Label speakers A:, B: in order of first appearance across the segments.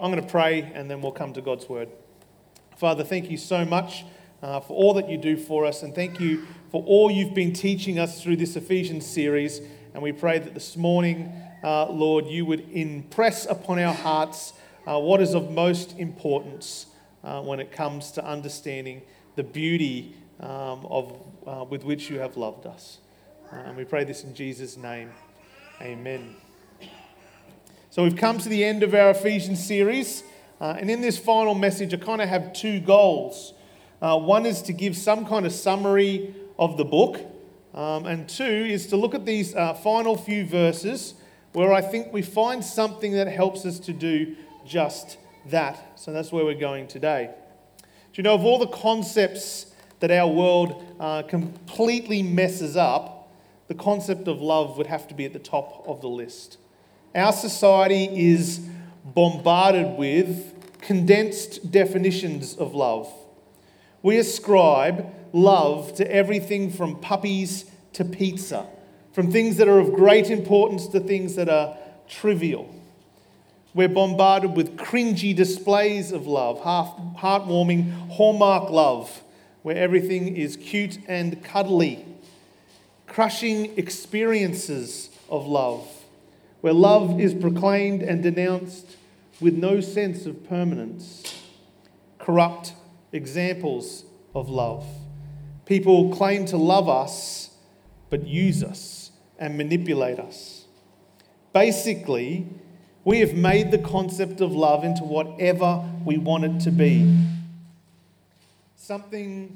A: I'm going to pray and then we'll come to God's word. Father, thank you so much for all that you do for us, and thank you for all you've been teaching us through this Ephesians series. And we pray that this morning, Lord, you would impress upon our hearts what is of most importance when it comes to understanding the beauty with which you have loved us. And we pray this in Jesus' name. Amen. So we've come to the end of our Ephesians series. And in this final message, I kind of have two goals. One is to give some kind of summary of the book. And two is to look at these final few verses where I think we find something that helps us to do just that. So that's where we're going today. Do you know, of all the concepts that our world completely messes up, the concept of love would have to be at the top of the list. Our society is bombarded with condensed definitions of love. We ascribe love to everything from puppies to pizza, from things that are of great importance to things that are trivial. We're bombarded with cringy displays of love, heartwarming Hallmark love, where everything is cute and cuddly. Crushing experiences of love, where love is proclaimed and denounced with no sense of permanence. Corrupt examples of love. People claim to love us, but use us and manipulate us. Basically, we have made the concept of love into whatever we want it to be. Something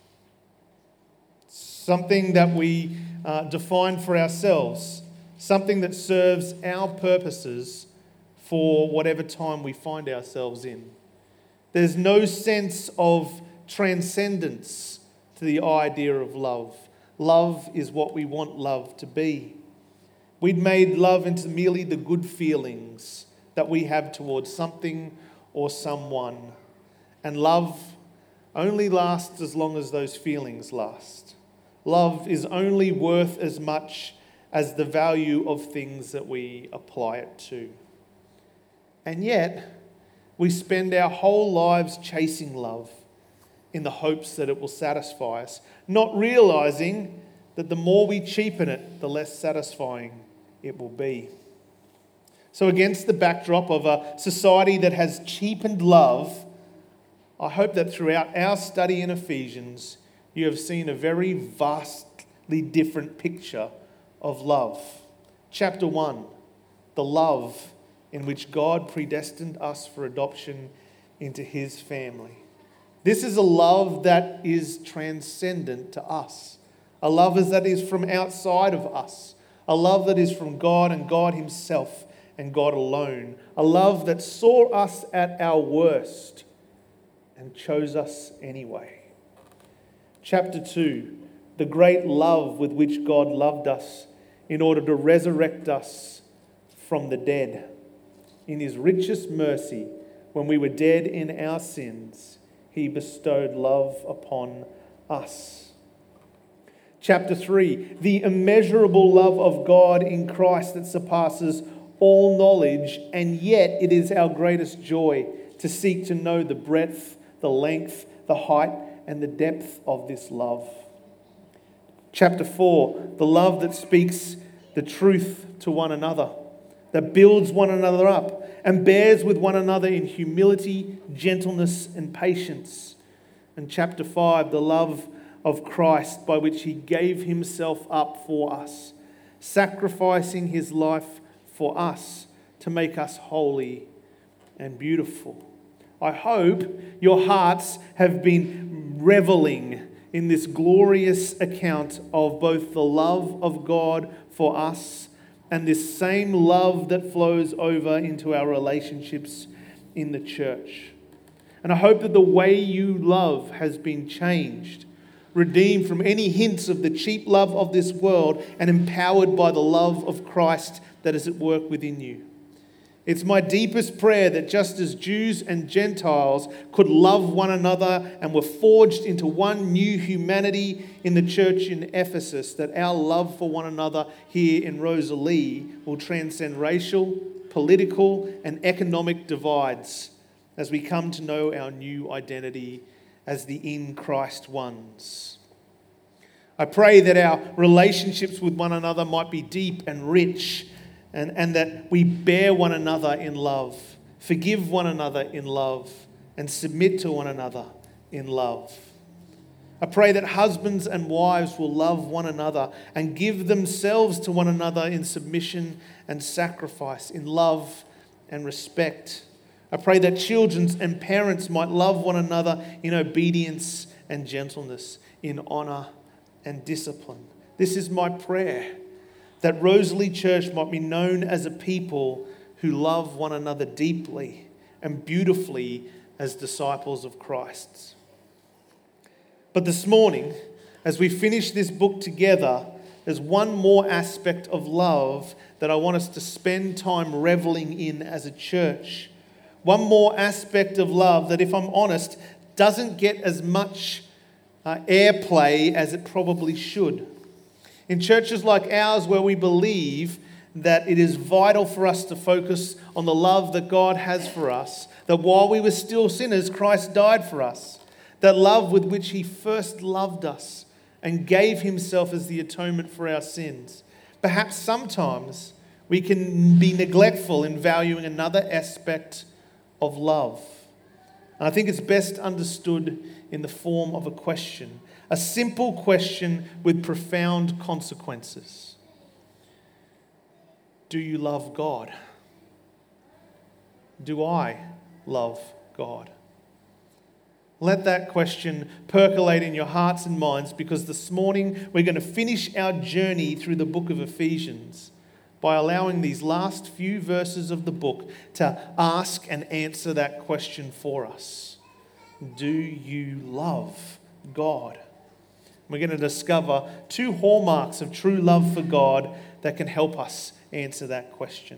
A: that we define for ourselves, something that serves our purposes for whatever time we find ourselves in. There's no sense of transcendence to the idea of love. Love is what we want love to be. We'd made love into merely the good feelings that we have towards something or someone. And love only lasts as long as those feelings last. Love is only worth as much as the value of things that we apply it to. And yet, we spend our whole lives chasing love in the hopes that it will satisfy us, not realizing that the more we cheapen it, the less satisfying it will be. So against the backdrop of a society that has cheapened love, I hope that throughout our study in Ephesians, you have seen a very vastly different picture of love. Chapter 1, the love in which God predestined us for adoption into his family. This is a love that is transcendent to us. A love that is from outside of us. A love that is from God and God himself and God alone. A love that saw us at our worst and chose us anyway. Chapter 2, the great love with which God loved us in order to resurrect us from the dead. In his richest mercy, when we were dead in our sins, he bestowed love upon us. Chapter 3, the immeasurable love of God in Christ that surpasses all knowledge, and yet it is our greatest joy to seek to know the breadth, the length, the height, and the depth of this love. Chapter 4, the love that speaks the truth to one another, that builds one another up and bears with one another in humility, gentleness, and patience. And chapter 5, the love of Christ by which he gave himself up for us, sacrificing his life for us to make us holy and beautiful. I hope your hearts have been reveling in this glorious account of both the love of God for us and this same love that flows over into our relationships in the church. And I hope that the way you love has been changed, redeemed from any hints of the cheap love of this world and empowered by the love of Christ that is at work within you. It's my deepest prayer that just as Jews and Gentiles could love one another and were forged into one new humanity in the church in Ephesus, that our love for one another here in Rosalie will transcend racial, political, and economic divides as we come to know our new identity as the in Christ ones. I pray that our relationships with one another might be deep and rich, and that we bear one another in love, forgive one another in love, and submit to one another in love. I pray that husbands and wives will love one another and give themselves to one another in submission and sacrifice, in love and respect. I pray that children and parents might love one another in obedience and gentleness, in honour and discipline. This is my prayer, that Rosalie Church might be known as a people who love one another deeply and beautifully as disciples of Christ. But this morning, as we finish this book together, there's one more aspect of love that I want us to spend time reveling in as a church. One more aspect of love that, if I'm honest, doesn't get as much airplay as it probably should. In churches like ours, where we believe that it is vital for us to focus on the love that God has for us, that while we were still sinners, Christ died for us, that love with which he first loved us and gave himself as the atonement for our sins. Perhaps sometimes we can be neglectful in valuing another aspect of love. And I think it's best understood in the form of a question, a simple question with profound consequences. Do you love God? Do I love God? Let that question percolate in your hearts and minds, because this morning we're going to finish our journey through the book of Ephesians by allowing these last few verses of the book to ask and answer that question for us. Do you love God? We're going to discover two hallmarks of true love for God that can help us answer that question.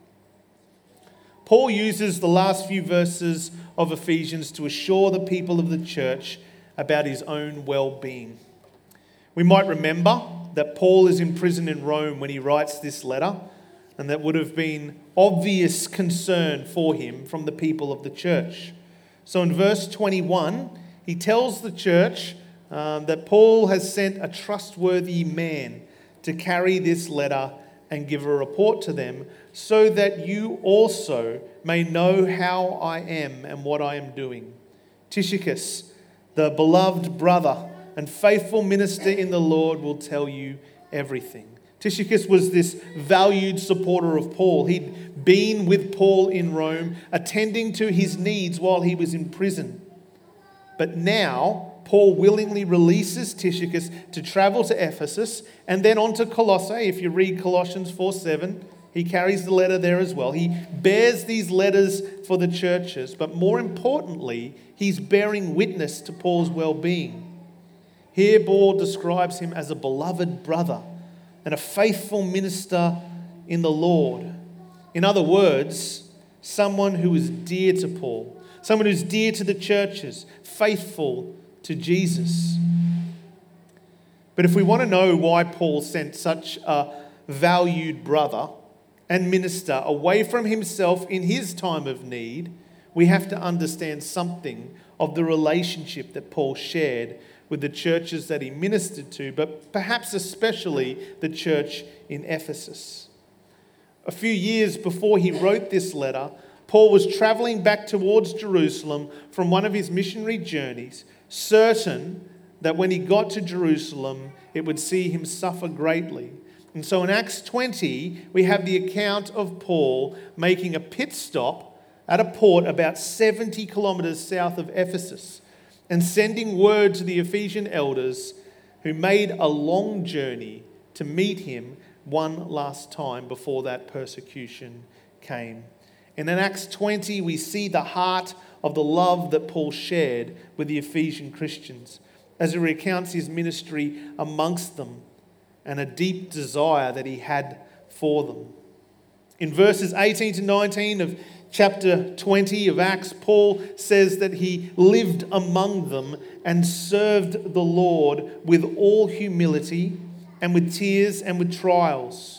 A: Paul uses the last few verses of Ephesians to assure the people of the church about his own well-being. We might remember that Paul is in prison in Rome when he writes this letter, and that would have been obvious concern for him from the people of the church. So in verse 21, he tells the church that Paul has sent a trustworthy man to carry this letter and give a report to them, so that you also may know how I am and what I am doing. Tychicus, the beloved brother and faithful minister in the Lord, will tell you everything. Tychicus was this valued supporter of Paul. He'd been with Paul in Rome, attending to his needs while he was in prison. But now, Paul willingly releases Tychicus to travel to Ephesus and then on to Colossae. If you read Colossians 4:7, he carries the letter there as well. He bears these letters for the churches, but more importantly, he's bearing witness to Paul's well-being. Here, Paul describes him as a beloved brother and a faithful minister in the Lord. In other words, someone who is dear to Paul, someone who's dear to the churches, faithful to Jesus. But if we want to know why Paul sent such a valued brother and minister away from himself in his time of need, we have to understand something of the relationship that Paul shared with the churches that he ministered to, but perhaps especially the church in Ephesus. A few years before he wrote this letter, Paul was traveling back towards Jerusalem from one of his missionary journeys, certain that when he got to Jerusalem, it would see him suffer greatly. And so in Acts 20, we have the account of Paul making a pit stop at a port about 70 kilometers south of Ephesus and sending word to the Ephesian elders, who made a long journey to meet him one last time before that persecution came. And in Acts 20, we see the heart of the love that Paul shared with the Ephesian Christians as he recounts his ministry amongst them and a deep desire that he had for them. In verses 18 to 19 of chapter 20 of Acts, Paul says that he lived among them and served the Lord with all humility and with tears and with trials.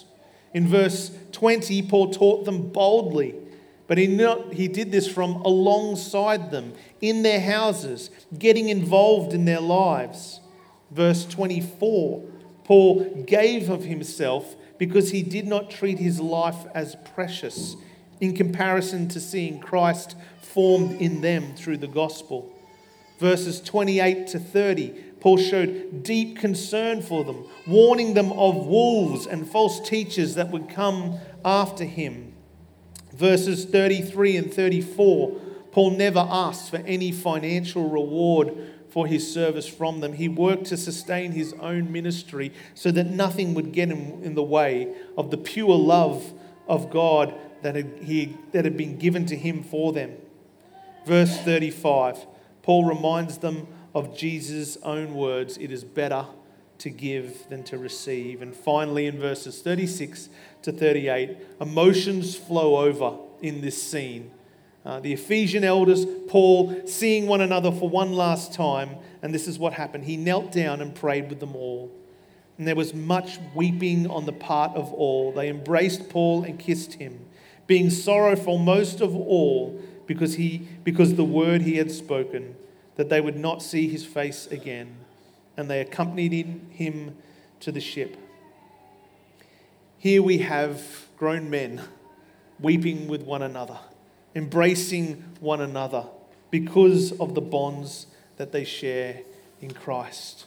A: In verse 20, Paul taught them boldly, but he did this from alongside them, in their houses, getting involved in their lives. Verse 24, Paul gave of himself because he did not treat his life as precious in comparison to seeing Christ formed in them through the gospel. Verses 28 to 30, Paul showed deep concern for them, warning them of wolves and false teachers that would come after him. Verses 33 and 34, Paul never asked for any financial reward for his service from them. He worked to sustain his own ministry so that nothing would get in the way of the pure love of God that had been given to him for them. Verse 35, Paul reminds them of Jesus' own words, "It is better to give than to receive." And finally, in verses 36 to 38, emotions flow over in this scene. The Ephesian elders, Paul, seeing one another for one last time, and this is what happened. He knelt down and prayed with them all. And there was much weeping on the part of all. They embraced Paul and kissed him, being sorrowful most of all because the word he had spoken, that they would not see his face again. And they accompanied him to the ship. Here we have grown men weeping with one another, embracing one another because of the bonds that they share in Christ.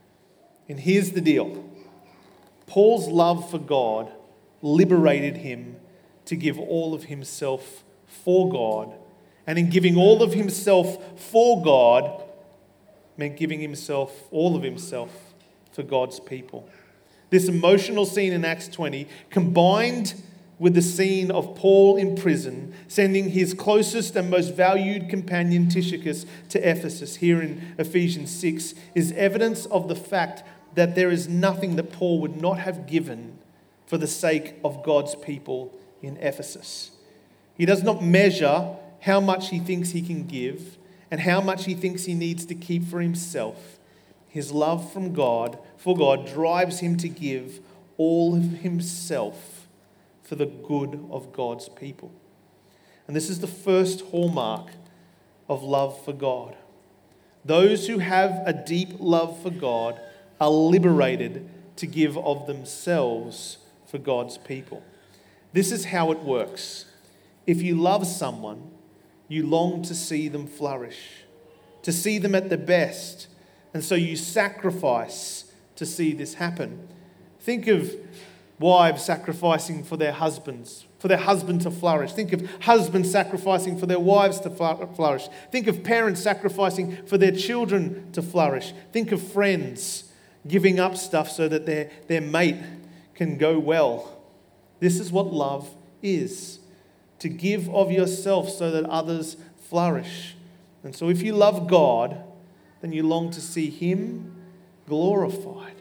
A: And here's the deal. Paul's love for God liberated him to give all of himself for God. And in giving all of himself for God, meant giving all of himself for God's people. This emotional scene in Acts 20, combined with the scene of Paul in prison, sending his closest and most valued companion Tychicus to Ephesus, here in Ephesians 6, is evidence of the fact that there is nothing that Paul would not have given for the sake of God's people in Ephesus. He does not measure how much he thinks he can give and how much he thinks he needs to keep for himself. His love for God drives him to give all of himself for the good of God's people. And this is the first hallmark of love for God. Those who have a deep love for God are liberated to give of themselves for God's people. This is how it works. If you love someone, you long to see them flourish, to see them at their best, and so you sacrifice to see this happen. Think of wives sacrificing for their husbands, for their husband to flourish. Think of husbands sacrificing for their wives to flourish. Think of parents sacrificing for their children to flourish. Think of friends giving up stuff so that their mate can go well. This is what love is, to give of yourself so that others flourish. And so if you love God, then you long to see him glorified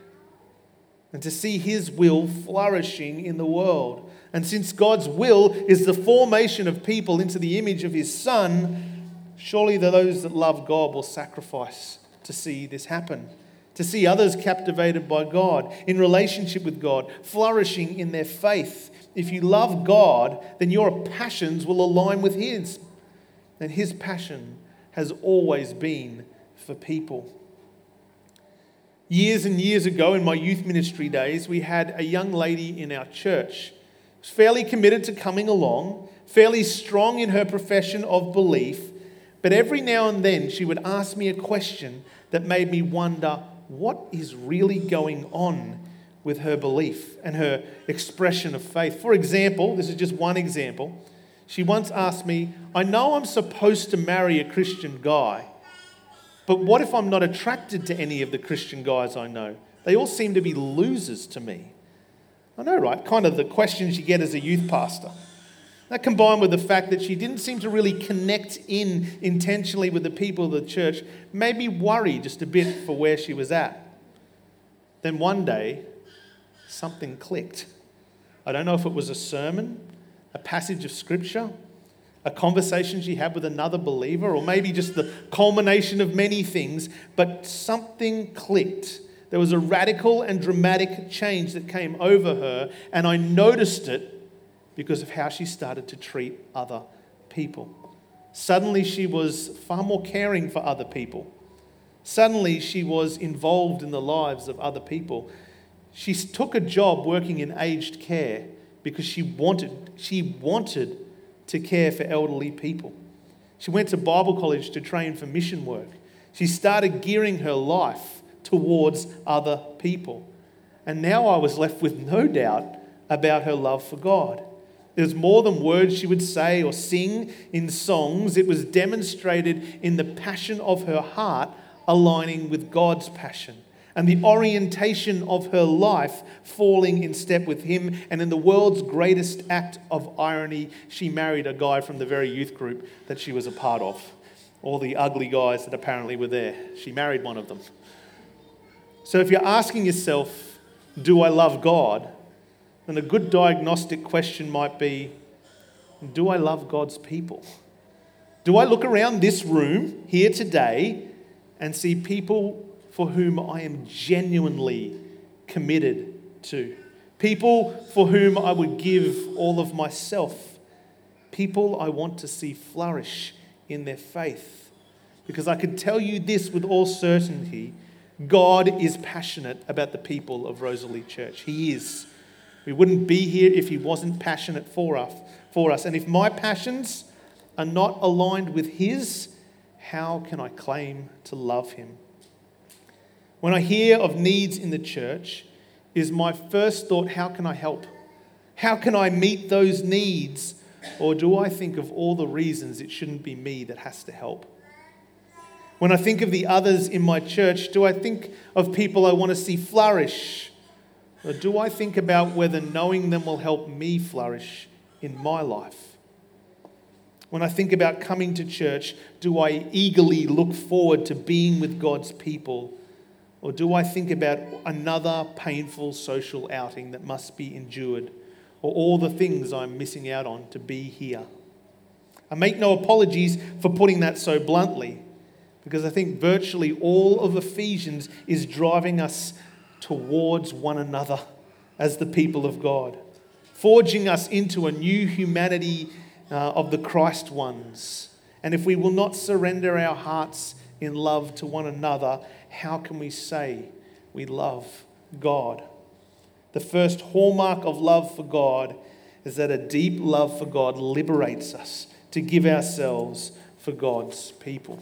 A: and to see his will flourishing in the world. And since God's will is the formation of people into the image of his Son, surely those that love God will sacrifice to see this happen, to see others captivated by God, in relationship with God, flourishing in their faith. If you love God, then your passions will align with his. And his passion has always been for people. Years and years ago, in my youth ministry days, we had a young lady in our church. She was fairly committed to coming along, fairly strong in her profession of belief, but every now and then she would ask me a question that made me wonder what is really going on with her belief and her expression of faith. For example, this is just one example. She once asked me, "I know I'm supposed to marry a Christian guy, but what if I'm not attracted to any of the Christian guys I know? They all seem to be losers to me." I know, right? Kind of the questions you get as a youth pastor. That combined with the fact that she didn't seem to really connect in intentionally with the people of the church made me worry just a bit for where she was at. Then one day, something clicked. I don't know if it was a sermon, a passage of scripture, a conversation she had with another believer, or maybe just the culmination of many things, but something clicked There was a radical and dramatic change that came over her, and I noticed it because of how she started to treat other people. Suddenly she was far more caring for other people. Suddenly she was involved in the lives of other people. She took a job working in aged care because she wanted to care for elderly people. She went to Bible college to train for mission work. She started gearing her life towards other people. And now I was left with no doubt about her love for God. There's more than words she would say or sing in songs. It was demonstrated in the passion of her heart aligning with God's passion, and the orientation of her life falling in step with Him. And in the world's greatest act of irony, she married a guy from the very youth group that she was a part of. All the ugly guys that apparently were there. She married one of them. So if you're asking yourself, do I love God? Then a good diagnostic question might be, do I love God's people? Do I look around this room here today and see people for whom I am genuinely committed to? People for whom I would give all of myself? People I want to see flourish in their faith? Because I can tell you this with all certainty, God is passionate about the people of Rosalie Church. He is. We wouldn't be here if He wasn't passionate for us. And if my passions are not aligned with His, how can I claim to love Him? When I hear of needs in the church, is my first thought, how can I help? How can I meet those needs? Or do I think of all the reasons it shouldn't be me that has to help? When I think of the others in my church, do I think of people I want to see flourish? Or do I think about whether knowing them will help me flourish in my life? When I think about coming to church, do I eagerly look forward to being with God's people? Or do I think about another painful social outing that must be endured? Or all the things I'm missing out on to be here? I make no apologies for putting that so bluntly, because I think virtually all of Ephesians is driving us towards one another as the people of God, forging us into a new humanity of the Christ ones. And if we will not surrender our hearts in love to one another, how can we say we love God? The first hallmark of love for God is that a deep love for God liberates us to give ourselves for God's people.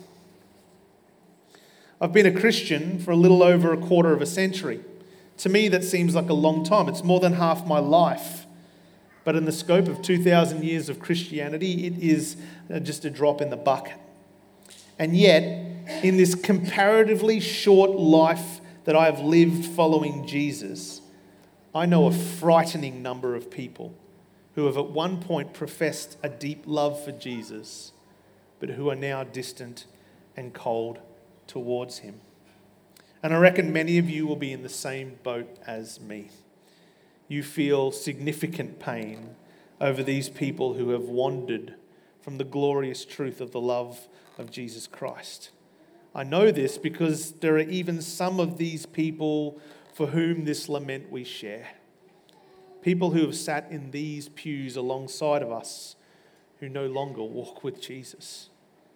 A: I've been a Christian for a little over a quarter of a century. To me, that seems like a long time. It's more than half my life. But in the scope of 2,000 years of Christianity, it is just a drop in the bucket. And yet, in this comparatively short life that I have lived following Jesus, I know a frightening number of people who have at one point professed a deep love for Jesus, but who are now distant and cold towards Him. And I reckon many of you will be in the same boat as me. You feel significant pain over these people who have wandered from the glorious truth of the love of Jesus Christ. I know this because there are even some of these people for whom this lament we share. People who have sat in these pews alongside of us who no longer walk with Jesus.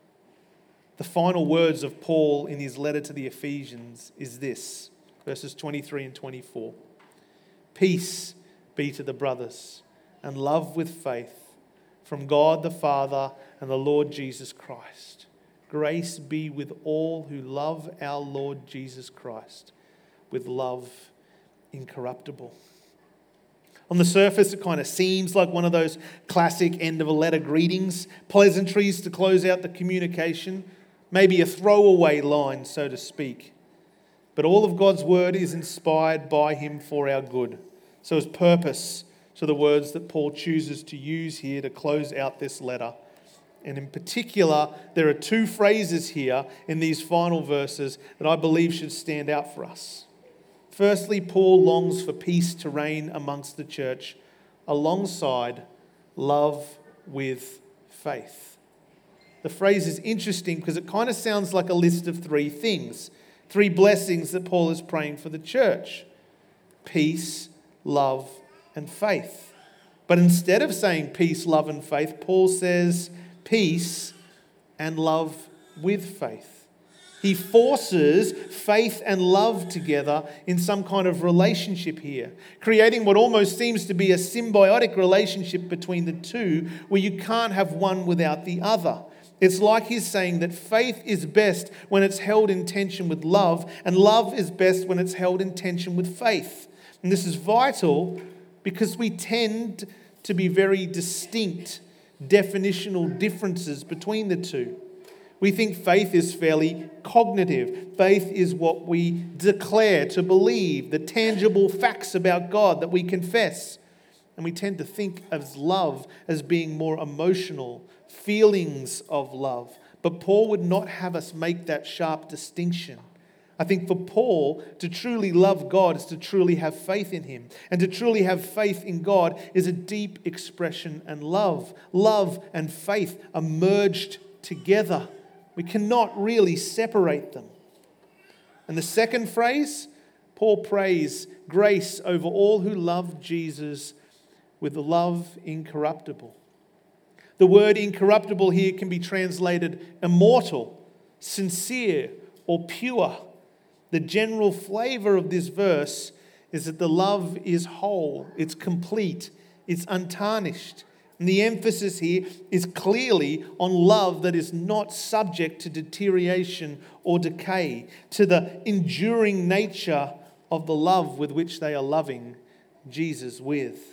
A: The final words of Paul in his letter to the Ephesians is this, verses 23 and 24. Peace be to the brothers, and love with faith from God the Father and the Lord Jesus Christ. Grace be with all who love our Lord Jesus Christ with love incorruptible. On the surface, it kind of seems like one of those classic end of a letter greetings, pleasantries to close out the communication, maybe a throwaway line, so to speak. But all of God's word is inspired by Him for our good. So His purpose to the words that Paul chooses to use here to close out this letter. And in particular, there are two phrases here in these final verses that I believe should stand out for us. Firstly, Paul longs for peace to reign amongst the church alongside love with faith. The phrase is interesting because it kind of sounds like a list of three things. Three blessings that Paul is praying for the church: peace, love, and faith. But instead of saying peace, love, and faith, Paul says peace and love with faith. He forces faith and love together in some kind of relationship here, creating what almost seems to be a symbiotic relationship between the two, where you can't have one without the other. It's like he's saying that faith is best when it's held in tension with love, and love is best when it's held in tension with faith. And this is vital because we tend to be very distinct definitional differences between the two. We think faith is fairly cognitive. Faith is what we declare to believe, the tangible facts about God that we confess. And we tend to think of love as being more emotional, feelings of love. But Paul would not have us make that sharp distinction. I think for Paul, to truly love God is to truly have faith in Him. And to truly have faith in God is a deep expression and love. Love and faith are merged together. We cannot really separate them. And the second phrase, Paul prays grace over all who love Jesus with love incorruptible. The word incorruptible here can be translated immortal, sincere, or pure. The general flavor of this verse is that the love is whole, it's complete, it's untarnished. And the emphasis here is clearly on love that is not subject to deterioration or decay, to the enduring nature of the love with which they are loving Jesus with.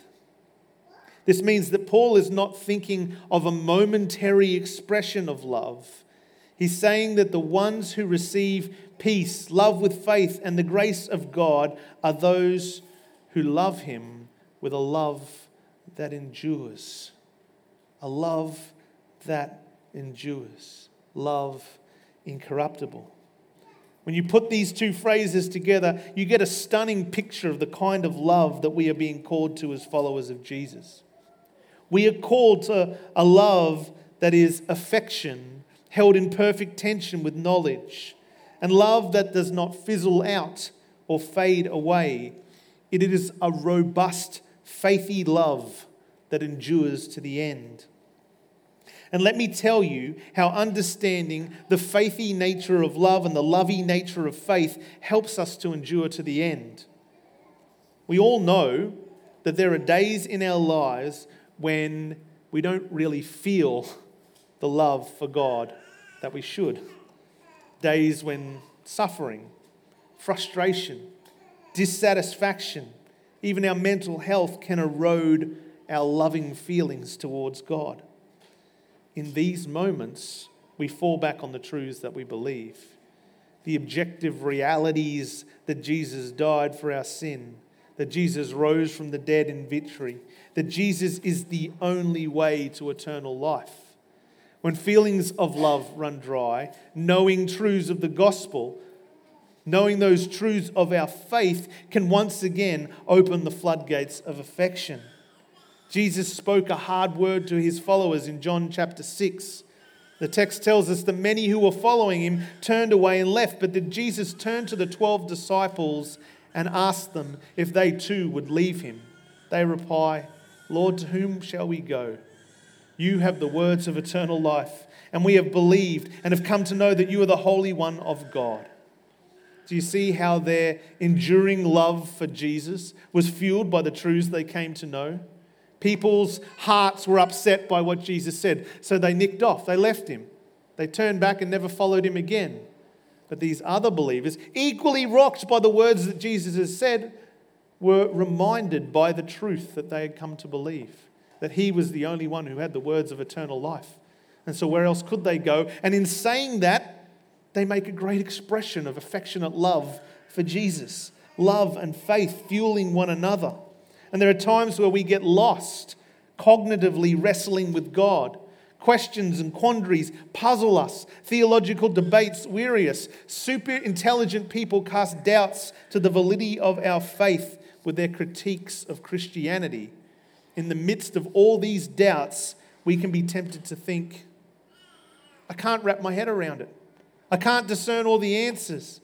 A: This means that Paul is not thinking of a momentary expression of love. He's saying that the ones who receive peace, love with faith, and the grace of God are those who love Him with a love that endures. A love that endures. Love incorruptible. When you put these two phrases together, you get a stunning picture of the kind of love that we are being called to as followers of Jesus. We are called to a love that is affection, held in perfect tension with knowledge, and love that does not fizzle out or fade away. It is a robust, faithy love that endures to the end. And let me tell you how understanding the faithy nature of love and the lovey nature of faith helps us to endure to the end. We all know that there are days in our lives when we don't really feel the love for God that we should. Days when suffering, frustration, dissatisfaction, even our mental health can erode our loving feelings towards God. In these moments, we fall back on the truths that we believe, the objective realities that Jesus died for our sin, that Jesus rose from the dead in victory, that Jesus is the only way to eternal life. When feelings of love run dry, knowing truths of the gospel, knowing those truths of our faith can once again open the floodgates of affection. Jesus spoke a hard word to His followers in John chapter 6. The text tells us that many who were following Him turned away and left, but that Jesus turned to the 12 disciples and asked them if they too would leave Him. They reply, "Lord, to whom shall we go? You have the words of eternal life, and we have believed and have come to know that You are the Holy One of God." Do you see how their enduring love for Jesus was fueled by the truths they came to know? People's hearts were upset by what Jesus said, so they nicked off, they left Him. They turned back and never followed Him again. But these other believers, equally rocked by the words that Jesus has said, were reminded by the truth that they had come to believe, that He was the only one who had the words of eternal life. And so where else could they go? And in saying that, they make a great expression of affectionate love for Jesus, love and faith fueling one another. And there are times where we get lost, cognitively wrestling with God. Questions and quandaries puzzle us. Theological debates weary us. Super intelligent people cast doubts to the validity of our faith with their critiques of Christianity. In the midst of all these doubts, we can be tempted to think, I can't wrap my head around it. I can't discern all the answers.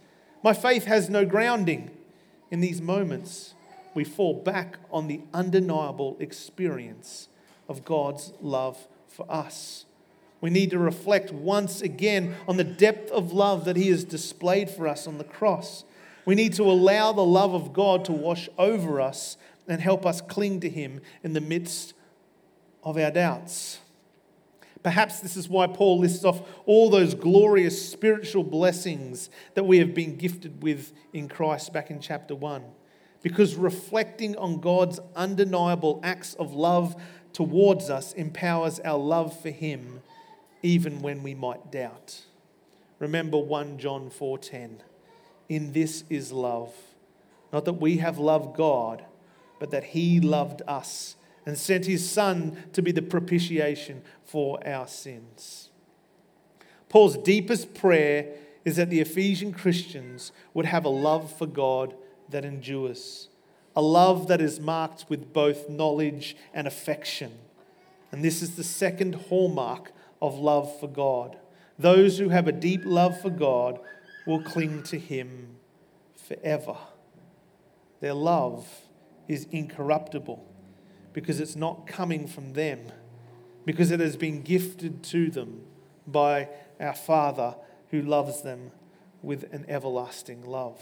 A: My faith has no grounding. In these moments, we fall back on the undeniable experience of God's love for us. We need to reflect once again on the depth of love that He has displayed for us on the cross. We need to allow the love of God to wash over us and help us cling to Him in the midst of our doubts. Perhaps this is why Paul lists off all those glorious spiritual blessings that we have been gifted with in Christ back in chapter 1. Because reflecting on God's undeniable acts of love towards us empowers our love for Him even when we might doubt. Remember 1 John 4:10. In this is love, not that we have loved God, but that He loved us and sent His Son to be the propitiation for our sins. Paul's deepest prayer is that the Ephesian Christians would have a love for God that endures, a love that is marked with both knowledge and affection. And this is the second hallmark of love for God. Those who have a deep love for God will cling to Him forever. Their love is incorruptible because it's not coming from them, because it has been gifted to them by our Father who loves them with an everlasting love.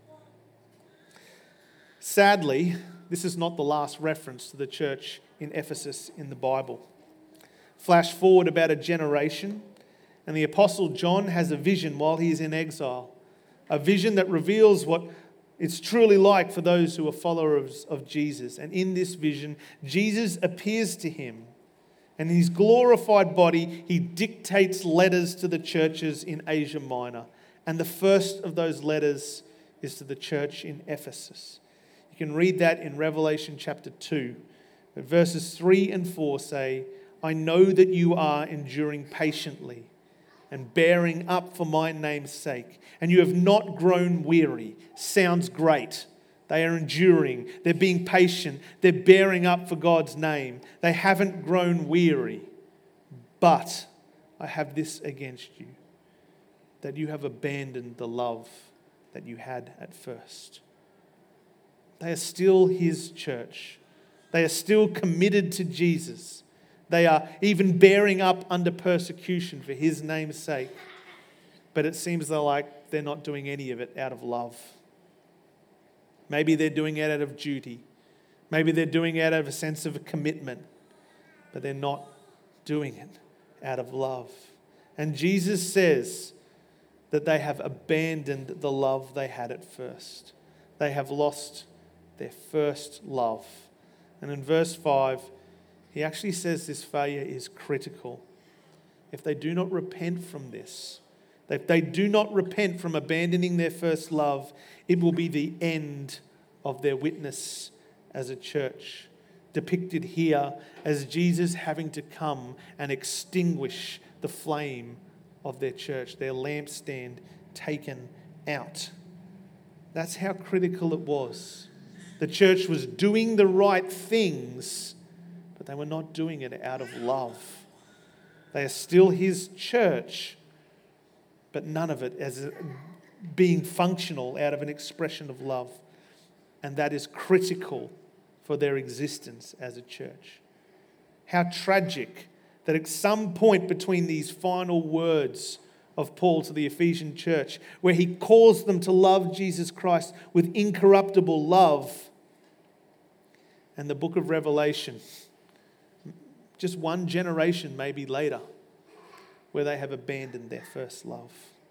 A: Sadly, this is not the last reference to the church in Ephesus in the Bible. Flash forward about a generation, and the Apostle John has a vision while he is in exile, a vision that reveals what it's truly like for those who are followers of Jesus. And in this vision, Jesus appears to him, and in His glorified body, He dictates letters to the churches in Asia Minor. And the first of those letters is to the church in Ephesus. You can read that in Revelation chapter 2. But verses 3 and 4 say, I know that you are enduring patiently and bearing up for my name's sake, and you have not grown weary. Sounds great. They are enduring. They're being patient. They're bearing up for God's name. They haven't grown weary. But I have this against you, that you have abandoned the love that you had at first. They are still His church. They are still committed to Jesus. They are even bearing up under persecution for His name's sake. But it seems like they're not doing any of it out of love. Maybe they're doing it out of duty. Maybe they're doing it out of a sense of a commitment. But they're not doing it out of love. And Jesus says that they have abandoned the love they had at first. They have lost their first love. And in verse 5, He actually says this failure is critical. If they do not repent from this, if they do not repent from abandoning their first love, it will be the end of their witness as a church, depicted here as Jesus having to come and extinguish the flame of their church, their lampstand taken out. That's how critical it was. The church was doing the right things, but they were not doing it out of love. They are still His church, but none of it as being functional out of an expression of love. And that is critical for their existence as a church. How tragic that at some point between these final words of Paul to the Ephesian church, where he calls them to love Jesus Christ with incorruptible love, and the book of Revelation, just one generation maybe later, where they have abandoned their first love.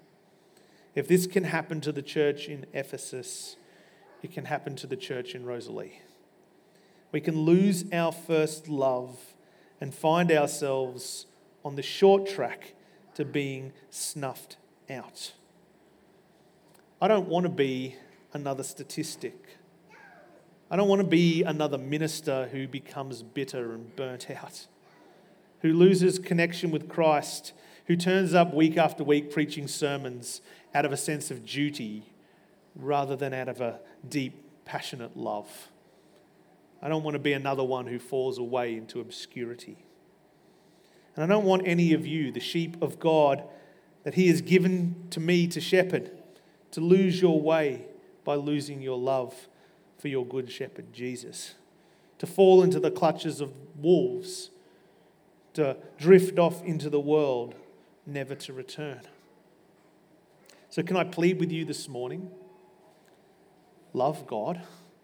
A: If this can happen to the church in Ephesus, it can happen to the church in Rosalie. We can lose our first love and find ourselves on the short track to being snuffed out. I don't want to be another statistic. I don't want to be another minister who becomes bitter and burnt out, who loses connection with Christ, who turns up week after week preaching sermons out of a sense of duty rather than out of a deep, passionate love. I don't want to be another one who falls away into obscurity. And I don't want any of you, the sheep of God that He has given to me to shepherd, to lose your way by losing your love for your good shepherd, Jesus, to fall into the clutches of wolves, to drift off into the world, never to return. So can I plead with you this morning? Love God.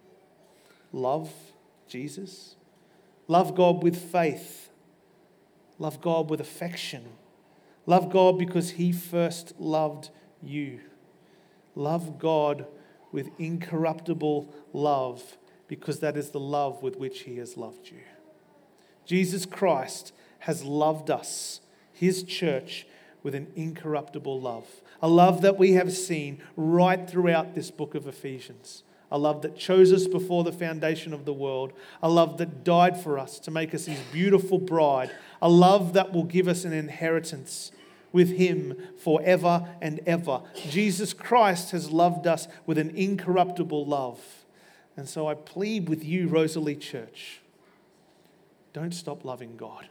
A: Love Jesus. Love God with faith. Love God with affection. Love God because He first loved you. Love God with incorruptible love because that is the love with which He has loved you. Jesus Christ has loved us, His church, with an incorruptible love. A love that we have seen right throughout this book of Ephesians. A love that chose us before the foundation of the world. A love that died for us to make us His beautiful bride. A love that will give us an inheritance with Him forever and ever. Jesus Christ has loved us with an incorruptible love. And so I plead with you, Rosalie Church, don't stop loving God.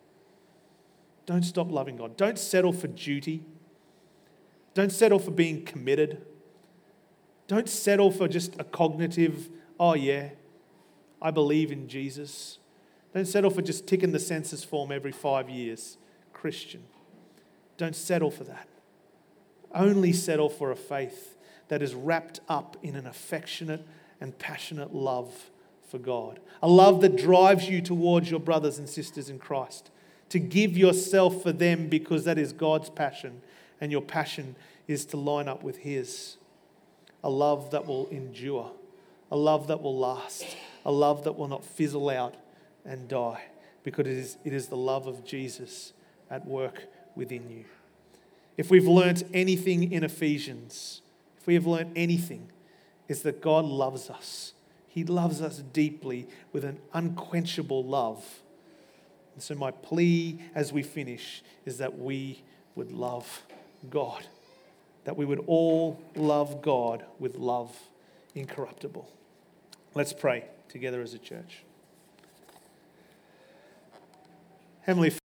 A: Don't stop loving God. Don't settle for duty. Don't settle for being committed. Don't settle for just a cognitive, oh yeah, I believe in Jesus. Don't settle for just ticking the census form every 5 years. Christian. Don't settle for that. Only settle for a faith that is wrapped up in an affectionate and passionate love for God. A love that drives you towards your brothers and sisters in Christ. To give yourself for them because that is God's passion, and your passion is to line up with His. A love that will endure, a love that will last, a love that will not fizzle out and die, because it is the love of Jesus at work within you. If we've learnt anything in Ephesians, if we have learnt anything, it's that God loves us. He loves us deeply with an unquenchable love. And so my plea as we finish is that we would love God. That we would all love God with love incorruptible. Let's pray together as a church. Heavenly